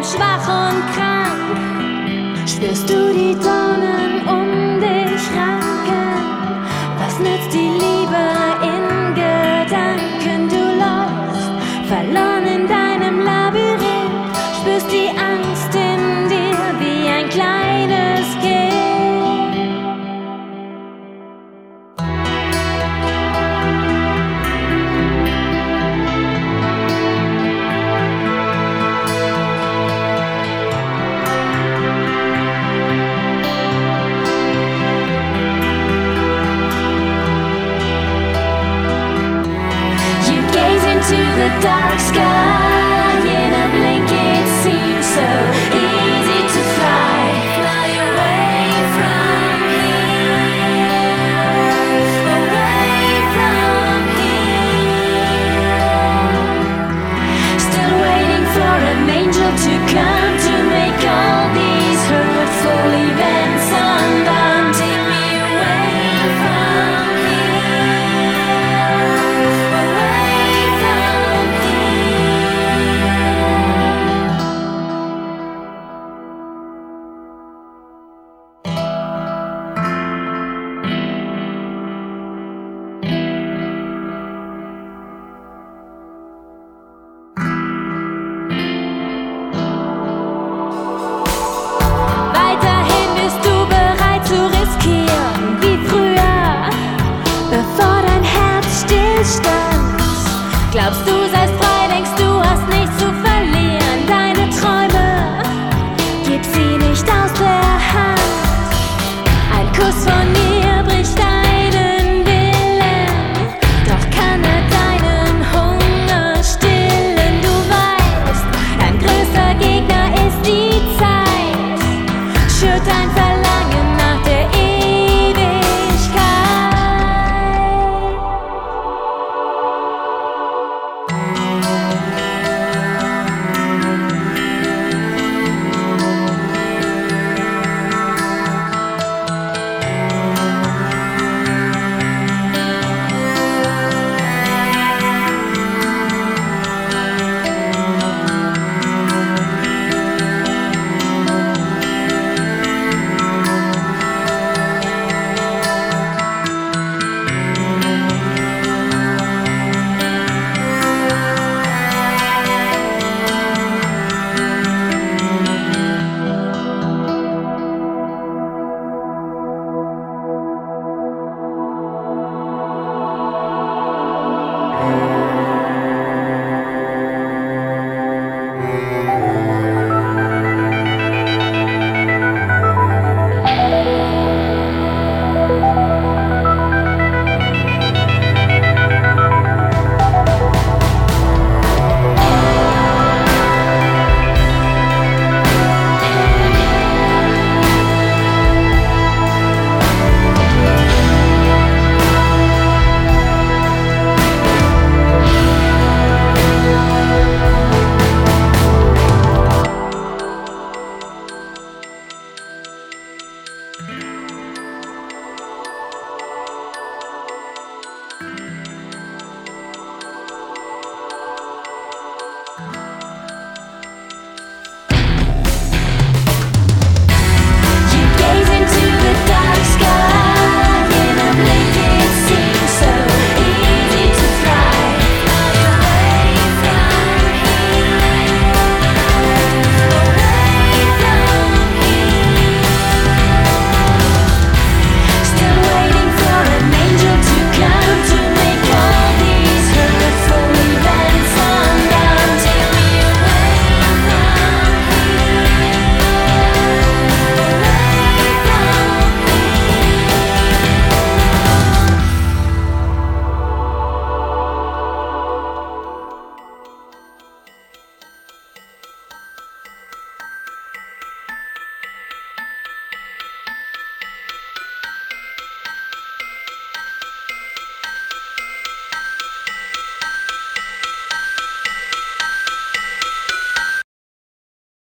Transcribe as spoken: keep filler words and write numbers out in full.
schwach und krank. Spürst du die Dornen um dich ranken? Was nützt die Liebe in Gedanken? Du läufst verloren in deinem Labyrinth, spürst die Angst in dir wie ein kleines Kind. To the dark sky, in a blink it seems so easy to fly, fly away from here, away from here. Still waiting for an angel to come to make all these hurtful events undone. Take me away from here, away from Weiterhin bist du bereit zu riskieren, wie früher, bevor dein Herz stillstand. Glaubst du seist frei, denkst du hast nichts zu verlieren. Deine Träume, gib sie nicht aus der Hand. Ein Kuss von mir